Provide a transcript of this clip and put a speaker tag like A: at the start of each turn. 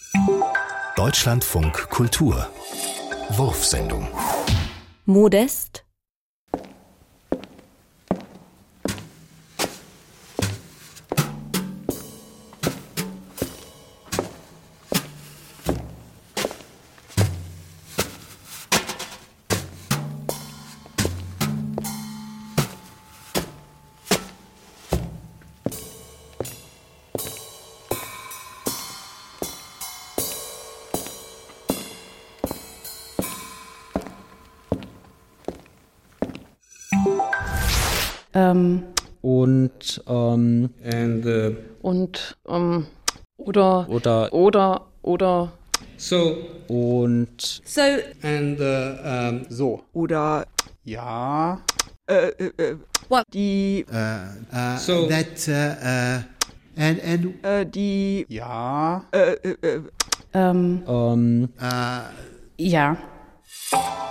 A: Deutschlandfunk Kultur Wurfsendung.
B: Modest,
C: oder
D: So
C: und
B: so
D: and
C: so
E: Oder
C: ja
B: what
E: die,
D: so
F: that and
E: die,
C: ja
B: ja.